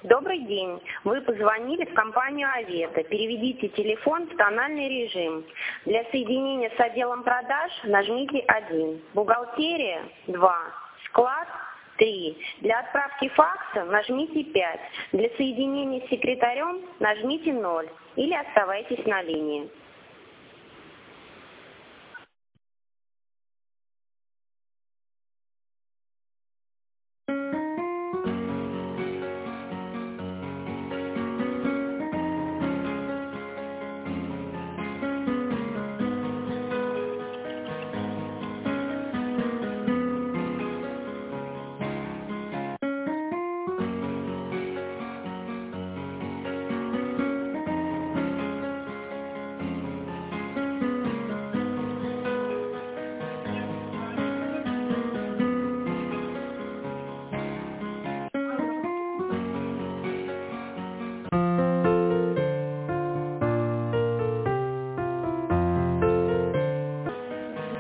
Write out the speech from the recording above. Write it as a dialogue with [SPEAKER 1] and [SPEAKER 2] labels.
[SPEAKER 1] Добрый день. Вы позвонили в компанию Авета. Переведите телефон в тональный режим. Для соединения с отделом продаж нажмите 1. Бухгалтерия 2. Склад 3. Для отправки факса нажмите 5. Для соединения с секретарем нажмите 0. Или оставайтесь на линии.